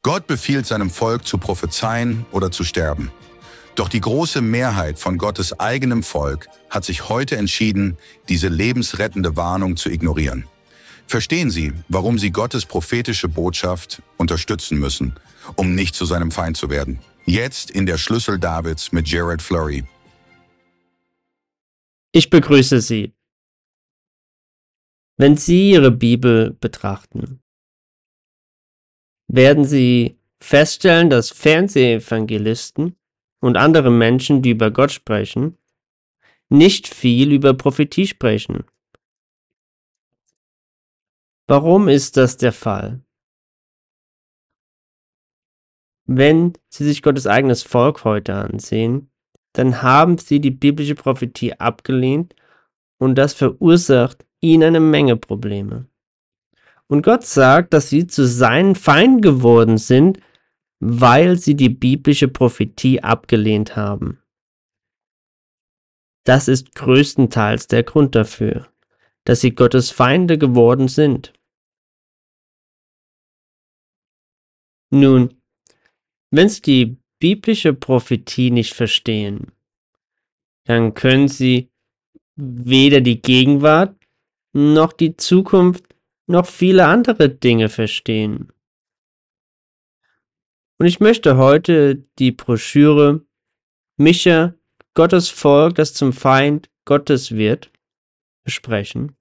Gott befiehlt seinem Volk zu prophezeien oder zu sterben. Doch die große Mehrheit von Gottes eigenem Volk hat sich heute entschieden, diese lebensrettende Warnung zu ignorieren. Verstehen Sie, warum Sie Gottes prophetische Botschaft unterstützen müssen, um nicht zu seinem Feind zu werden. Jetzt in der Schlüssel Davids mit Jared Flurry. Ich begrüße Sie. Wenn Sie Ihre Bibel betrachten, werden Sie feststellen, dass Fernsehevangelisten und andere Menschen, die über Gott sprechen, nicht viel über Prophetie sprechen. Warum ist das der Fall? Wenn Sie sich Gottes eigenes Volk heute ansehen, dann haben sie die biblische Prophetie abgelehnt und das verursacht ihnen eine Menge Probleme. Und Gott sagt, dass sie zu seinen Feinden geworden sind, weil sie die biblische Prophetie abgelehnt haben. Das ist größtenteils der Grund dafür, dass sie Gottes Feinde geworden sind. Nun, wenn Sie die biblische Prophetie nicht verstehen, dann können Sie weder die Gegenwart noch die Zukunft noch viele andere Dinge verstehen. Und ich möchte heute die Broschüre Micha, Gottes Volk, das zum Feind Gottes wird, besprechen.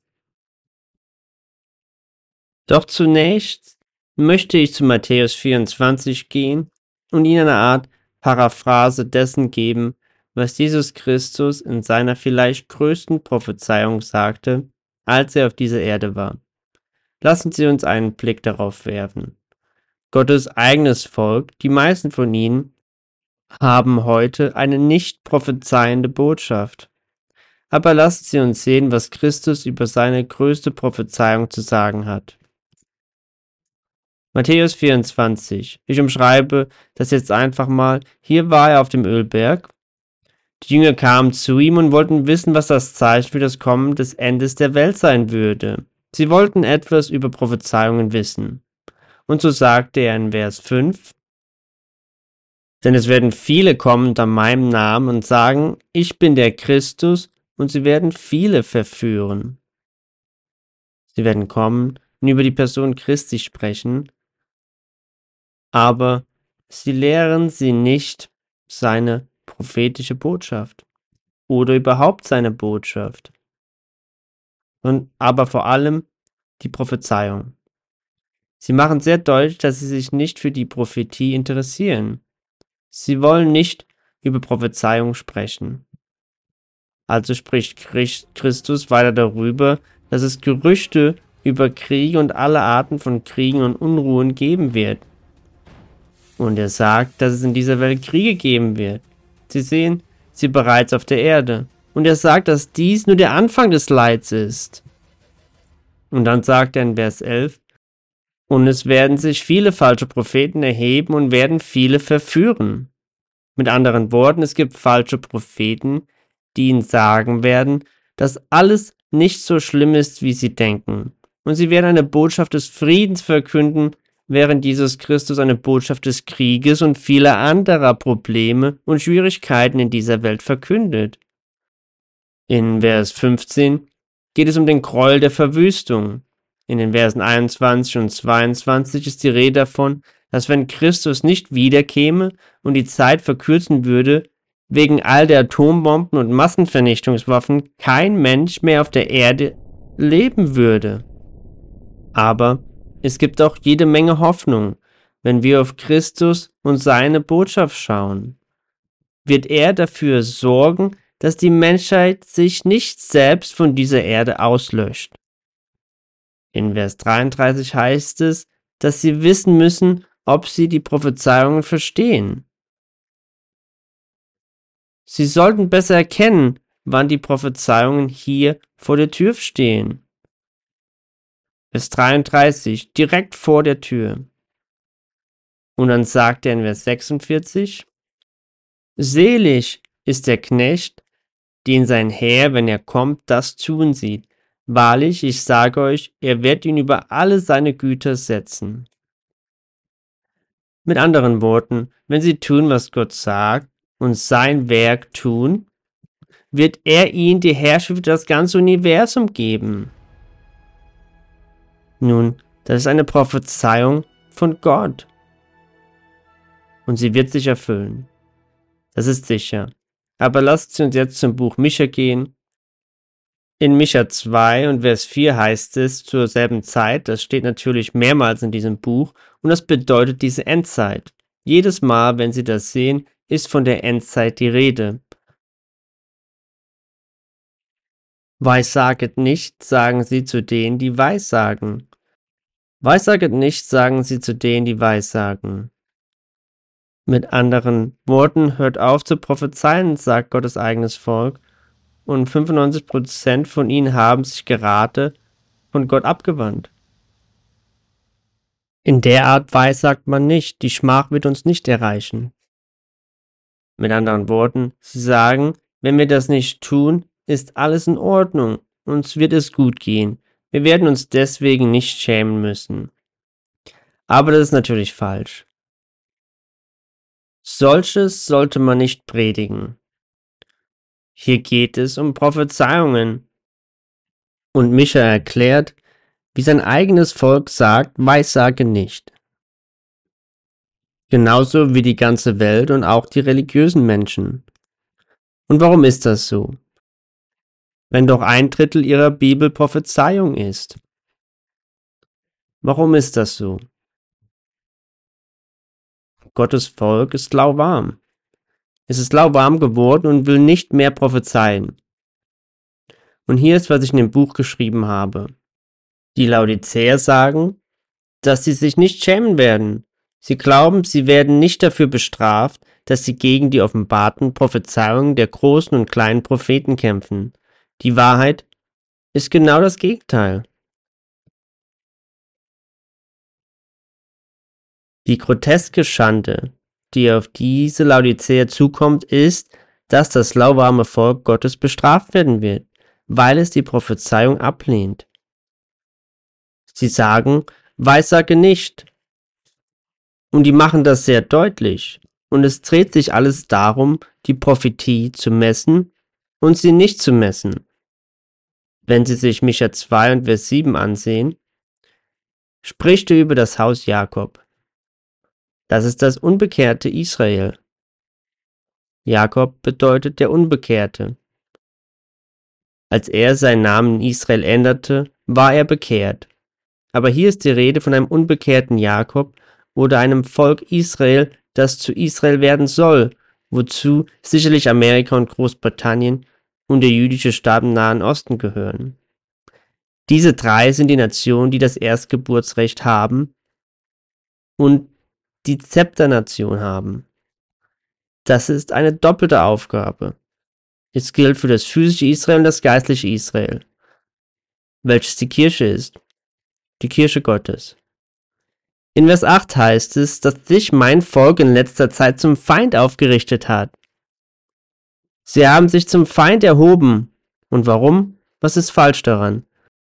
Doch zunächst möchte ich zu Matthäus 24 gehen und Ihnen eine Art Paraphrase dessen geben, was Jesus Christus in seiner vielleicht größten Prophezeiung sagte, als er auf dieser Erde war. Lassen Sie uns einen Blick darauf werfen. Gottes eigenes Volk, die meisten von ihnen, haben heute eine nicht prophezeiende Botschaft. Aber lassen Sie uns sehen, was Christus über seine größte Prophezeiung zu sagen hat. Matthäus 24. Ich umschreibe das jetzt einfach mal. Hier war er auf dem Ölberg. Die Jünger kamen zu ihm und wollten wissen, was das Zeichen für das Kommen des Endes der Welt sein würde. Sie wollten etwas über Prophezeiungen wissen. Und so sagte er in Vers 5, denn es werden viele kommen unter meinem Namen und sagen, ich bin der Christus, und sie werden viele verführen. Sie werden kommen und über die Person Christi sprechen, aber sie lehren sie nicht seine prophetische Botschaft oder überhaupt seine Botschaft, aber vor allem die Prophezeiung. Sie machen sehr deutlich, dass sie sich nicht für die Prophetie interessieren. Sie wollen nicht über Prophezeiung sprechen. Also spricht Christus weiter darüber, dass es Gerüchte über Kriege und alle Arten von Kriegen und Unruhen geben wird. Und er sagt, dass es in dieser Welt Kriege geben wird. Sie sehen sie bereits auf der Erde. Und er sagt, dass dies nur der Anfang des Leids ist. Und dann sagt er in Vers 11, und es werden sich viele falsche Propheten erheben und werden viele verführen. Mit anderen Worten, es gibt falsche Propheten, die ihnen sagen werden, dass alles nicht so schlimm ist, wie sie denken. Und sie werden eine Botschaft des Friedens verkünden, während Jesus Christus eine Botschaft des Krieges und vieler anderer Probleme und Schwierigkeiten in dieser Welt verkündet. In Vers 15 geht es um den Gräuel der Verwüstung. In den Versen 21 und 22 ist die Rede davon, dass wenn Christus nicht wiederkäme und die Zeit verkürzen würde, wegen all der Atombomben und Massenvernichtungswaffen kein Mensch mehr auf der Erde leben würde. Aber es gibt auch jede Menge Hoffnung, wenn wir auf Christus und seine Botschaft schauen. Wird er dafür sorgen, dass die Menschheit sich nicht selbst von dieser Erde auslöscht. In Vers 33 heißt es, dass sie wissen müssen, ob sie die Prophezeiungen verstehen. Sie sollten besser erkennen, wann die Prophezeiungen hier vor der Tür stehen. Vers 33, direkt vor der Tür. Und dann sagt er in Vers 46, selig ist der Knecht, den sein Herr, wenn er kommt, das tun sieht. Wahrlich, ich sage euch, er wird ihn über alle seine Güter setzen. Mit anderen Worten, wenn sie tun, was Gott sagt und sein Werk tun, wird er ihnen die Herrschaft über das ganze Universum geben. Nun, das ist eine Prophezeiung von Gott. Und sie wird sich erfüllen. Das ist sicher. Aber lasst uns jetzt zum Buch Micha gehen. In Micha 2 und Vers 4 heißt es zur selben Zeit, das steht natürlich mehrmals in diesem Buch, und das bedeutet diese Endzeit. Jedes Mal, wenn Sie das sehen, ist von der Endzeit die Rede. Weissaget nicht, sagen sie zu denen, die Weissagen. Weissaget nicht, sagen sie zu denen, die Weissagen. Mit anderen Worten, hört auf zu prophezeien, sagt Gottes eigenes Volk, und 95% von ihnen haben sich gerade von Gott abgewandt. In der Art weissagt man nicht, die Schmach wird uns nicht erreichen. Mit anderen Worten, sie sagen, wenn wir das nicht tun, ist alles in Ordnung, uns wird es gut gehen, wir werden uns deswegen nicht schämen müssen. Aber das ist natürlich falsch. Solches sollte man nicht predigen. Hier geht es um Prophezeiungen. Und Micha erklärt, wie sein eigenes Volk sagt, weissage nicht. Genauso wie die ganze Welt und auch die religiösen Menschen. Und warum ist das so? Wenn doch 1/3 ihrer Bibel Prophezeiung ist. Warum ist das so? Gottes Volk ist lauwarm. Es ist lauwarm geworden und will nicht mehr prophezeien. Und hier ist, was ich in dem Buch geschrieben habe. Die Laodicäer sagen, dass sie sich nicht schämen werden. Sie glauben, sie werden nicht dafür bestraft, dass sie gegen die offenbarten Prophezeiungen der großen und kleinen Propheten kämpfen. Die Wahrheit ist genau das Gegenteil. Die groteske Schande, die auf diese Laodicäer zukommt, ist, dass das lauwarme Volk Gottes bestraft werden wird, weil es die Prophezeiung ablehnt. Sie sagen, weissage nicht. Und die machen das sehr deutlich. Und es dreht sich alles darum, die Prophetie zu messen und sie nicht zu messen. Wenn Sie sich Micha 2 und Vers 7 ansehen, spricht er über das Haus Jakob. Das ist das unbekehrte Israel. Jakob bedeutet der Unbekehrte. Als er seinen Namen in Israel änderte, war er bekehrt. Aber hier ist die Rede von einem unbekehrten Jakob oder einem Volk Israel, das zu Israel werden soll, wozu sicherlich Amerika und Großbritannien und der jüdische Staat im Nahen Osten gehören. Diese 3 sind die Nationen, die das Erstgeburtsrecht haben und die Zepternation haben. Das ist eine doppelte Aufgabe. Es gilt für das physische Israel und das geistliche Israel, welches die Kirche ist, die Kirche Gottes. In Vers 8 heißt es, dass sich mein Volk in letzter Zeit zum Feind aufgerichtet hat. Sie haben sich zum Feind erhoben. Und warum? Was ist falsch daran?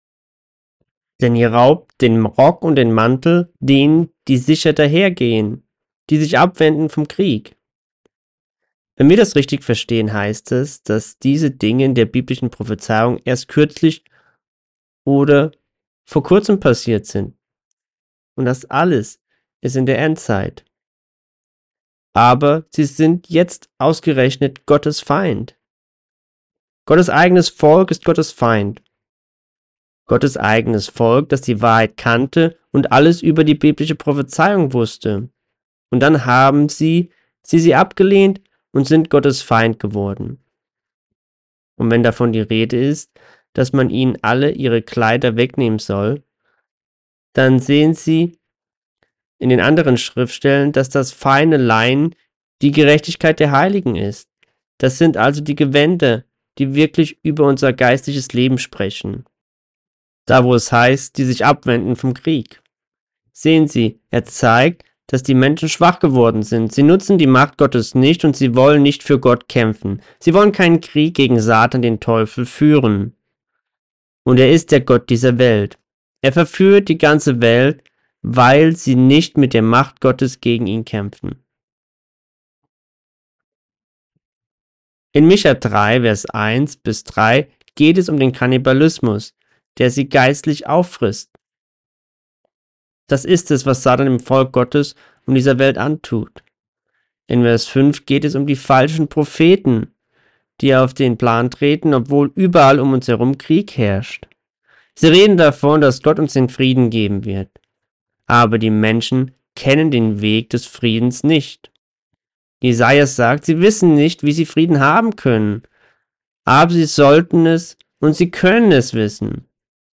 Denn ihr raubt den Rock und den Mantel denen, die sicher dahergehen, die sich abwenden vom Krieg. Wenn wir das richtig verstehen, heißt es, dass diese Dinge in der biblischen Prophezeiung erst kürzlich oder vor kurzem passiert sind. Und das alles ist in der Endzeit. Aber sie sind jetzt ausgerechnet Gottes Feind. Gottes eigenes Volk ist Gottes Feind. Gottes eigenes Volk, das die Wahrheit kannte und alles über die biblische Prophezeiung wusste. Und dann haben sie abgelehnt und sind Gottes Feind geworden. Und wenn davon die Rede ist, dass man ihnen alle ihre Kleider wegnehmen soll, dann sehen Sie in den anderen Schriftstellen, dass das feine Leinen die Gerechtigkeit der Heiligen ist. Das sind also die Gewänder, die wirklich über unser geistliches Leben sprechen. Da, wo es heißt, die sich abwenden vom Krieg. Sehen Sie, er zeigt, dass die Menschen schwach geworden sind. Sie nutzen die Macht Gottes nicht und sie wollen nicht für Gott kämpfen. Sie wollen keinen Krieg gegen Satan, den Teufel, führen. Und er ist der Gott dieser Welt. Er verführt die ganze Welt weil sie nicht mit der Macht Gottes gegen ihn kämpfen. In Micha 3, Vers 1 bis 3 geht es um den Kannibalismus, der sie geistlich auffrisst. Das ist es, was Satan dem Volk Gottes und dieser Welt antut. In Vers 5 geht es um die falschen Propheten, die auf den Plan treten, obwohl überall um uns herum Krieg herrscht. Sie reden davon, dass Gott uns den Frieden geben wird. Aber die Menschen kennen den Weg des Friedens nicht. Jesaja sagt, sie wissen nicht, wie sie Frieden haben können, aber sie sollten es und sie können es wissen.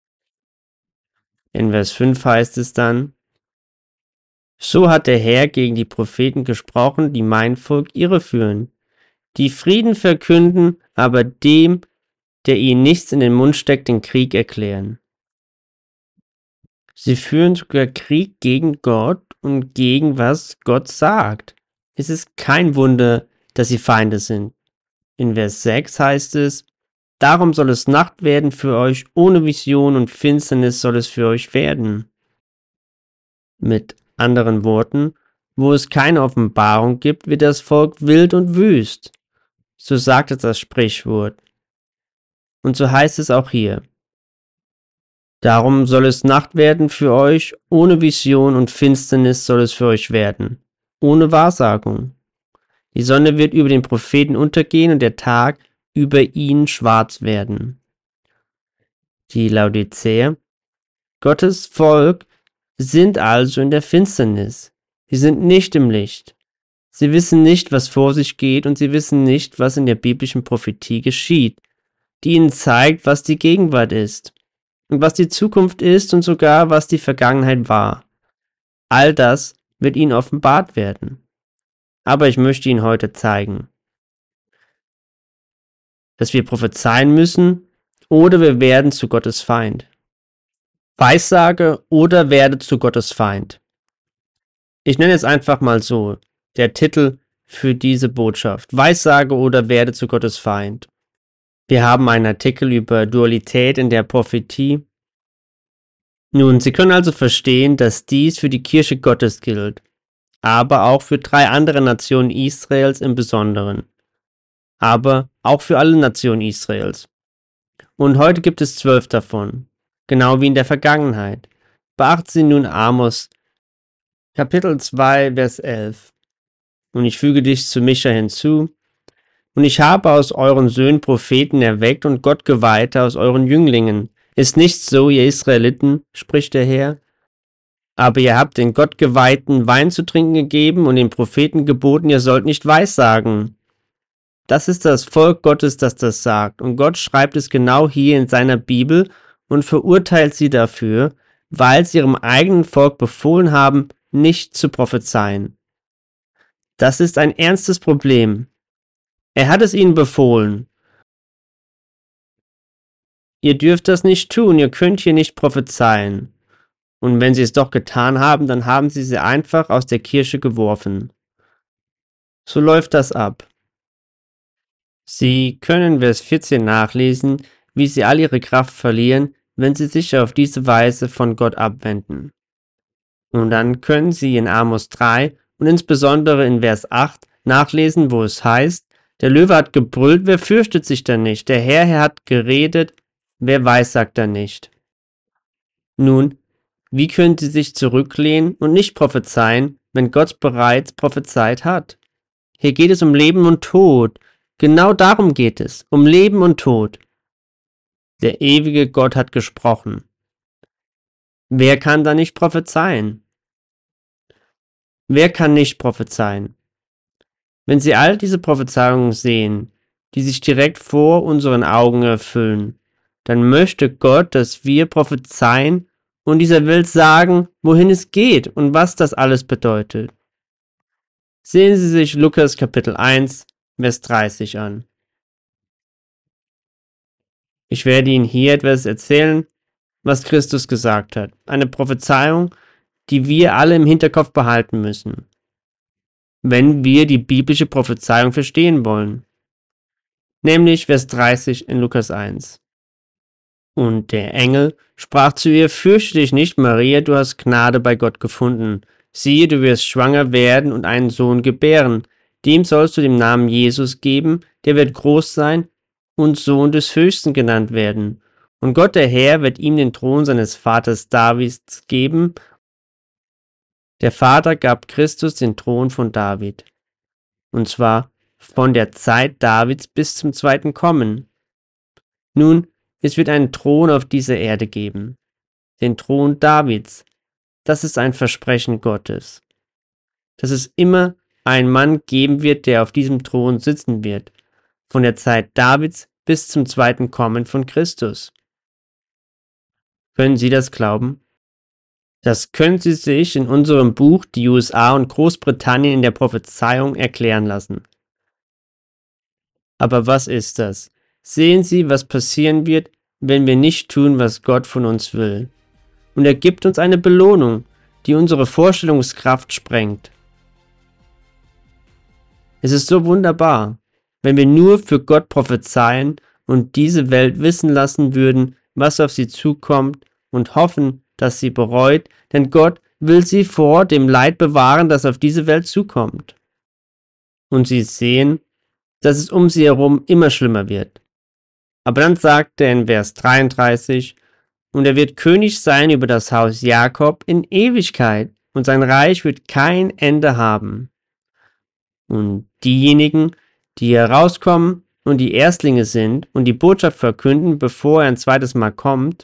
In Vers 5 heißt es dann: So hat der Herr gegen die Propheten gesprochen, die mein Volk irreführen, die Frieden verkünden, aber dem, der ihnen nichts in den Mund steckt, den Krieg erklären. Sie führen sogar Krieg gegen Gott und gegen was Gott sagt. Es ist kein Wunder, dass sie Feinde sind. In Vers 6 heißt es: Darum soll es Nacht werden für euch, ohne Vision, und Finsternis soll es für euch werden. Mit anderen Worten, wo es keine Offenbarung gibt, wird das Volk wild und wüst. So sagt es das Sprichwort. Und so heißt es auch hier. Darum soll es Nacht werden für euch, ohne Vision, und Finsternis soll es für euch werden, ohne Wahrsagung. Die Sonne wird über den Propheten untergehen und der Tag über ihn schwarz werden. Die Laodicea, Gottes Volk, sind also in der Finsternis. Sie sind nicht im Licht. Sie wissen nicht, was vor sich geht, und sie wissen nicht, was in der biblischen Prophetie geschieht, die ihnen zeigt, was die Gegenwart ist und was die Zukunft ist und sogar, was die Vergangenheit war. All das wird ihnen offenbart werden. Aber ich möchte Ihnen heute zeigen, dass wir prophezeien müssen oder wir werden zu Gottes Feind. Weissage oder werde zu Gottes Feind. Ich nenne es einfach mal so, der Titel für diese Botschaft: Weissage oder werde zu Gottes Feind. Wir haben einen Artikel über Dualität in der Prophetie. Nun, Sie können also verstehen, dass dies für die Kirche Gottes gilt, aber auch für 3 andere Nationen Israels im Besonderen, aber auch für alle Nationen Israels. Und heute gibt es 12 davon, genau wie in der Vergangenheit. Beachten Sie nun Amos, Kapitel 2, Vers 11. Und ich füge dich zu Micha hinzu: Und ich habe aus euren Söhnen Propheten erweckt und Gottgeweihte aus euren Jünglingen. Ist nicht so, ihr Israeliten, spricht der Herr? Aber ihr habt den Gottgeweihten Wein zu trinken gegeben und den Propheten geboten, ihr sollt nicht weissagen. Das ist das Volk Gottes, das das sagt. Und Gott schreibt es genau hier in seiner Bibel und verurteilt sie dafür, weil sie ihrem eigenen Volk befohlen haben, nicht zu prophezeien. Das ist ein ernstes Problem. Er hat es ihnen befohlen. Ihr dürft das nicht tun, ihr könnt hier nicht prophezeien. Und wenn sie es doch getan haben, dann haben sie einfach aus der Kirche geworfen. So läuft das ab. Sie können Vers 14 nachlesen, wie sie all ihre Kraft verlieren, wenn sie sich auf diese Weise von Gott abwenden. Und dann können Sie in Amos 3 und insbesondere in Vers 8 nachlesen, wo es heißt: Der Löwe hat gebrüllt, wer fürchtet sich da nicht? Der Herr hat geredet, wer weissagt da nicht? Nun, wie können Sie sich zurücklehnen und nicht prophezeien, wenn Gott bereits prophezeit hat? Hier geht es um Leben und Tod. Genau darum geht es, um Leben und Tod. Der ewige Gott hat gesprochen. Wer kann da nicht prophezeien? Wer kann nicht prophezeien? Wenn Sie all diese Prophezeiungen sehen, die sich direkt vor unseren Augen erfüllen, dann möchte Gott, dass wir prophezeien und dieser Welt sagen, wohin es geht und was das alles bedeutet. Sehen Sie sich Lukas Kapitel 1, Vers 30 an. Ich werde Ihnen hier etwas erzählen, was Christus gesagt hat. Eine Prophezeiung, die wir alle im Hinterkopf behalten müssen, wenn wir die biblische Prophezeiung verstehen wollen. Nämlich Vers 30 in Lukas 1. Und der Engel sprach zu ihr: Fürchte dich nicht, Maria, du hast Gnade bei Gott gefunden. Siehe, du wirst schwanger werden und einen Sohn gebären. Dem sollst du den Namen Jesus geben, der wird groß sein und Sohn des Höchsten genannt werden. Und Gott der Herr wird ihm den Thron seines Vaters Davids geben. Der Vater gab Christus den Thron von David. Und zwar von der Zeit Davids bis zum zweiten Kommen. Nun, es wird einen Thron auf dieser Erde geben. Den Thron Davids. Das ist ein Versprechen Gottes. Dass es immer einen Mann geben wird, der auf diesem Thron sitzen wird. Von der Zeit Davids bis zum zweiten Kommen von Christus. Können Sie das glauben? Das können Sie sich in unserem Buch Die USA und Großbritannien in der Prophezeiung erklären lassen. Aber was ist das? Sehen Sie, was passieren wird, wenn wir nicht tun, was Gott von uns will. Und er gibt uns eine Belohnung, die unsere Vorstellungskraft sprengt. Es ist so wunderbar, wenn wir nur für Gott prophezeien und diese Welt wissen lassen würden, was auf sie zukommt und hoffen, dass sie bereut, denn Gott will sie vor dem Leid bewahren, das auf diese Welt zukommt. Und sie sehen, dass es um sie herum immer schlimmer wird. Aber dann sagt er in Vers 33, und er wird König sein über das Haus Jakob in Ewigkeit, und sein Reich wird kein Ende haben. Und diejenigen, die herauskommen und die Erstlinge sind und die Botschaft verkünden, bevor er ein zweites Mal kommt,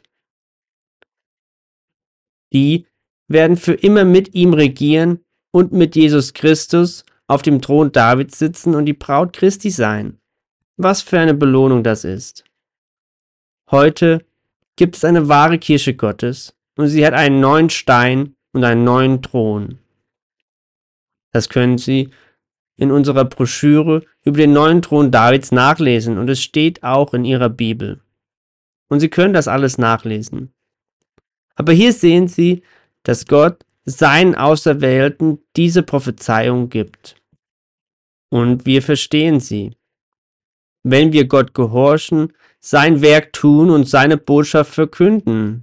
die werden für immer mit ihm regieren und mit Jesus Christus auf dem Thron Davids sitzen und die Braut Christi sein. Was für eine Belohnung das ist. Heute gibt es eine wahre Kirche Gottes und sie hat einen neuen Stein und einen neuen Thron. Das können Sie in unserer Broschüre über den neuen Thron Davids nachlesen und es steht auch in Ihrer Bibel. Und Sie können das alles nachlesen. Aber hier sehen Sie, dass Gott seinen Auserwählten diese Prophezeiung gibt. Und wir verstehen sie. Wenn wir Gott gehorchen, sein Werk tun und seine Botschaft verkünden,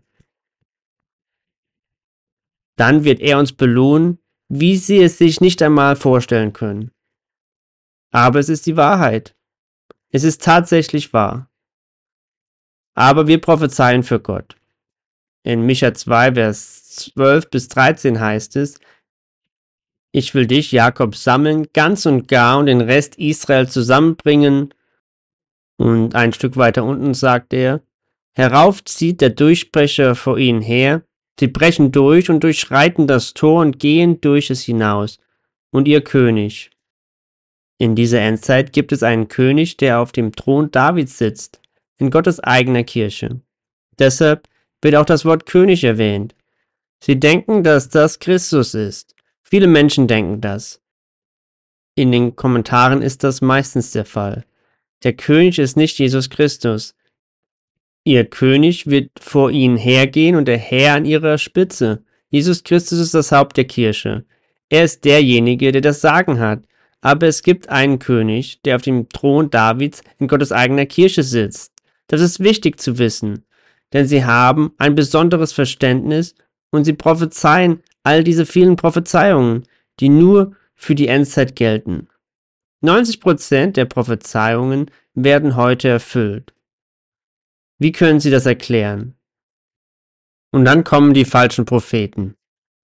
dann wird er uns belohnen, wie Sie es sich nicht einmal vorstellen können. Aber es ist die Wahrheit. Es ist tatsächlich wahr. Aber wir prophezeien für Gott. In Micha 2, Vers 12 bis 13 heißt es: Ich will dich, Jakob, sammeln, ganz und gar, und den Rest Israel zusammenbringen. Und ein Stück weiter unten sagt er: Herauf zieht der Durchbrecher vor ihnen her, sie brechen durch und durchschreiten das Tor und gehen durch es hinaus. Und ihr König. In dieser Endzeit gibt es einen König, der auf dem Thron Davids sitzt, in Gottes eigener Kirche. Deshalb wird auch das Wort König erwähnt. Sie denken, dass das Christus ist. Viele Menschen denken das. In den Kommentaren ist das meistens der Fall. Der König ist nicht Jesus Christus. Ihr König wird vor ihnen hergehen und der Herr an ihrer Spitze. Jesus Christus ist das Haupt der Kirche. Er ist derjenige, der das Sagen hat. Aber es gibt einen König, der auf dem Thron Davids in Gottes eigener Kirche sitzt. Das ist wichtig zu wissen, denn sie haben ein besonderes Verständnis und sie prophezeien all diese vielen Prophezeiungen, die nur für die Endzeit gelten. 90% der Prophezeiungen werden heute erfüllt. Wie können Sie das erklären? Und dann kommen die falschen Propheten.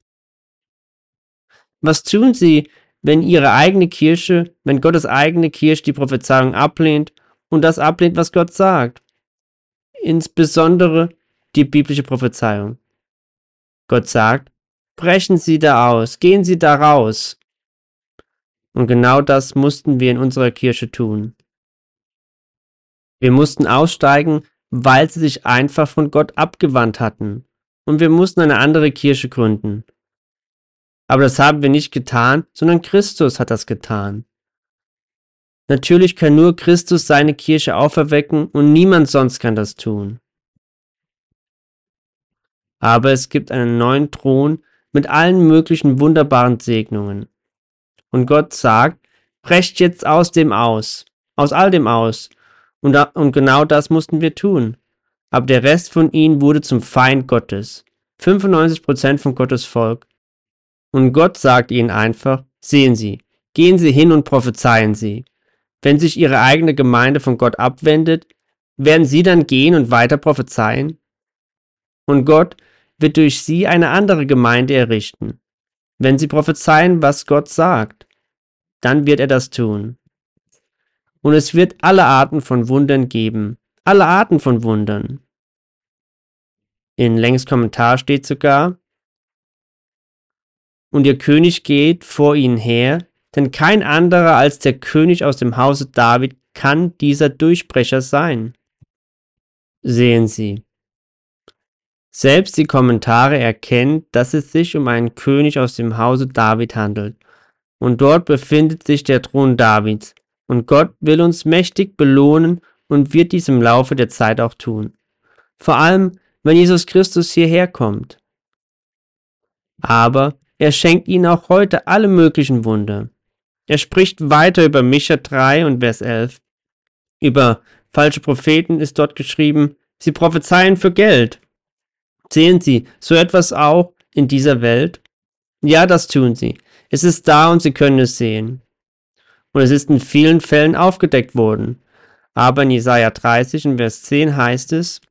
Was tun Sie, wenn Ihre eigene Kirche, wenn Gottes eigene Kirche die Prophezeiung ablehnt und das ablehnt, was Gott sagt? Insbesondere die biblische Prophezeiung. Gott sagt: Brechen Sie da aus, gehen Sie da raus. Und genau das mussten wir in unserer Kirche tun. Wir mussten aussteigen, weil sie sich einfach von Gott abgewandt hatten. Und wir mussten eine andere Kirche gründen. Aber das haben wir nicht getan, sondern Christus hat das getan. Natürlich kann nur Christus seine Kirche auferwecken und niemand sonst kann das tun. Aber es gibt einen neuen Thron mit allen möglichen wunderbaren Segnungen. Und Gott sagt: Brecht jetzt aus all dem aus. Und genau das mussten wir tun. aber der Rest von ihnen wurde zum Feind Gottes. 95% von Gottes Volk. Und Gott sagt ihnen einfach, sehen Sie, gehen Sie hin und prophezeien Sie. Wenn sich Ihre eigene Gemeinde von Gott abwendet, werden Sie dann gehen und weiter prophezeien? Und Gott wird durch Sie eine andere Gemeinde errichten. Wenn Sie prophezeien, was Gott sagt, dann wird er das tun. Und es wird alle Arten von Wundern geben. Alle Arten von Wundern. In Lengs Kommentar steht sogar, und ihr König geht vor ihnen her, denn kein anderer als der König aus dem Hause David kann dieser Durchbrecher sein. Sehen Sie. Selbst die Kommentare erkennen, dass es sich um einen König aus dem Hause David handelt. Und dort befindet sich der Thron Davids. Und Gott will uns mächtig belohnen und wird dies im Laufe der Zeit auch tun. Vor allem, wenn Jesus Christus hierher kommt. Aber er schenkt ihnen auch heute alle möglichen Wunder. Er spricht weiter über Micha 3 und Vers 11. Über falsche Propheten ist dort geschrieben, sie prophezeien für Geld. Sehen Sie so etwas auch in dieser Welt? Ja, das tun sie. Es ist da und Sie können es sehen. Und es ist in vielen Fällen aufgedeckt worden. Aber in Jesaja 30 in Vers 10 heißt es,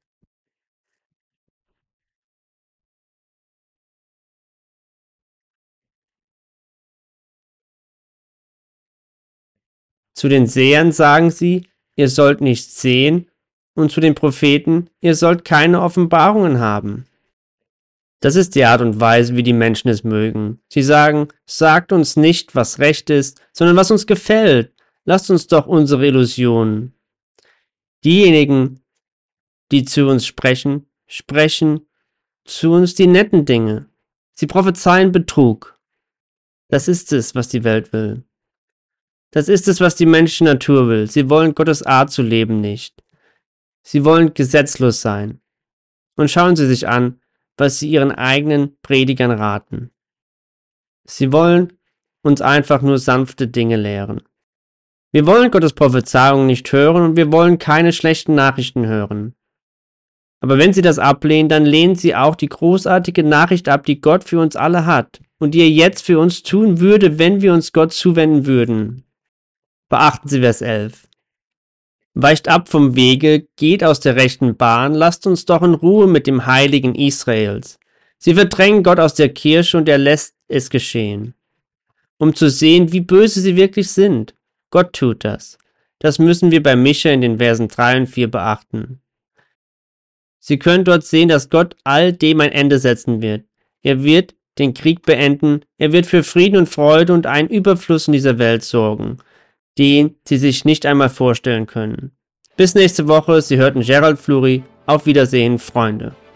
zu den Sehern sagen sie, ihr sollt nichts sehen, und zu den Propheten, ihr sollt keine Offenbarungen haben. Das ist die Art und Weise, wie die Menschen es mögen. Sie sagen, sagt uns nicht, was recht ist, sondern was uns gefällt. Lasst uns doch unsere Illusionen. Diejenigen, die zu uns sprechen, sprechen zu uns die netten Dinge. Sie prophezeien Betrug. Das ist es, was die Welt will. Das ist es, was die menschliche Natur will. Sie wollen Gottes Art zu leben nicht. Sie wollen gesetzlos sein. Und schauen Sie sich an, was sie ihren eigenen Predigern raten. Sie wollen uns einfach nur sanfte Dinge lehren. Wir wollen Gottes Prophezeiungen nicht hören und wir wollen keine schlechten Nachrichten hören. Aber wenn Sie das ablehnen, dann lehnen Sie auch die großartige Nachricht ab, die Gott für uns alle hat und die er jetzt für uns tun würde, wenn wir uns Gott zuwenden würden. Beachten Sie Vers 11. Weicht ab vom Wege, geht aus der rechten Bahn, lasst uns doch in Ruhe mit dem Heiligen Israels. Sie verdrängen Gott aus der Kirche und er lässt es geschehen. Um zu sehen, wie böse sie wirklich sind. Gott tut das. Das müssen wir bei Micha in den Versen 3 und 4 beachten. Sie können dort sehen, dass Gott all dem ein Ende setzen wird. Er wird den Krieg beenden, er wird für Frieden und Freude und einen Überfluss in dieser Welt sorgen, den sie sich nicht einmal vorstellen können. Bis nächste Woche, Sie hörten Gerald Fluri. Auf Wiedersehen, Freunde.